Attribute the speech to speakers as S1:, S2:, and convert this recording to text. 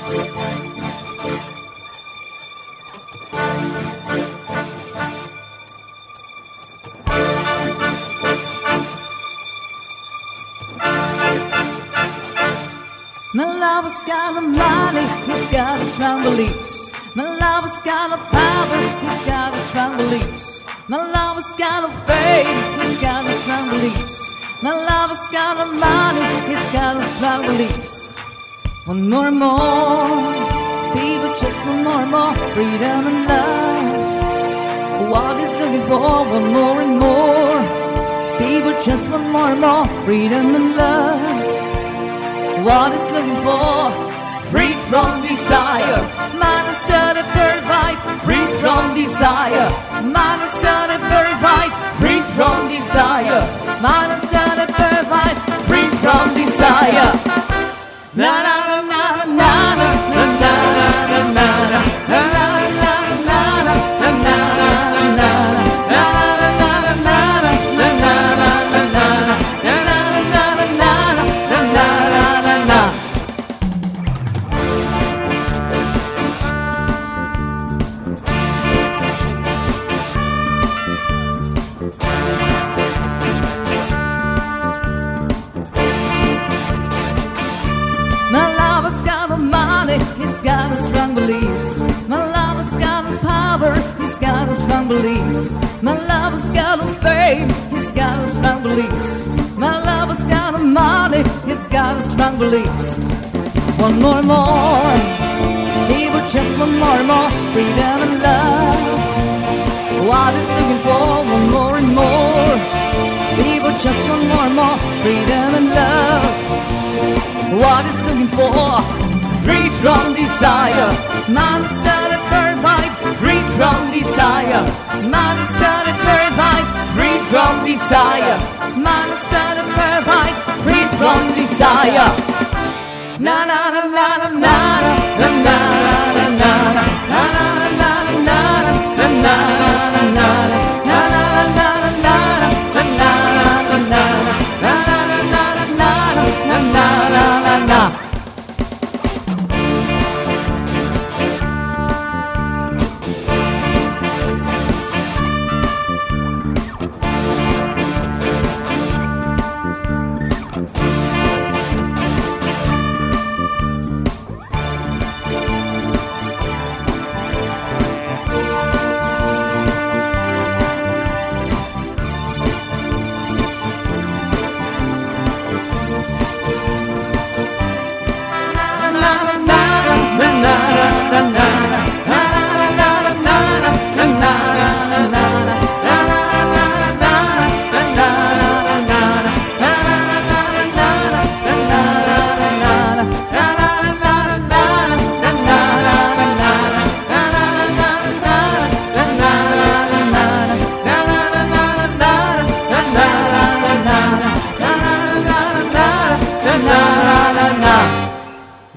S1: My lover's got the money, he's got the strong beliefs. My lover's got the power, he's got the strong beliefs. My lover's got the fame, he's got the strong beliefs. My lover's got the money, he's got the strong beliefs. One more and more, people just want more and more freedom and love. What he's looking for, one more and more, people just want more and more freedom and love. What is looking for? Freed from desire. Man is certified right. Freed from desire. Man is certified right. Freed from desire. Man is certified right. Freed from desire. Na na na na na na na na na na na he's got a strong beliefs. My lover's got his power, he's got a strong beliefs. My lover's got a fame, he's got a strong beliefs. My lover's got a money, he's got a strong beliefs. One more and more, people just want more and more freedom and love. What is looking for? One more and more, people just want more and more freedom and love. What is looking for? Freed from desire, man is certified right. Freed from desire, man is certified right. Freed from desire, man is certified right. Freed from desire. Na na na na na na na na na na na na na na na na.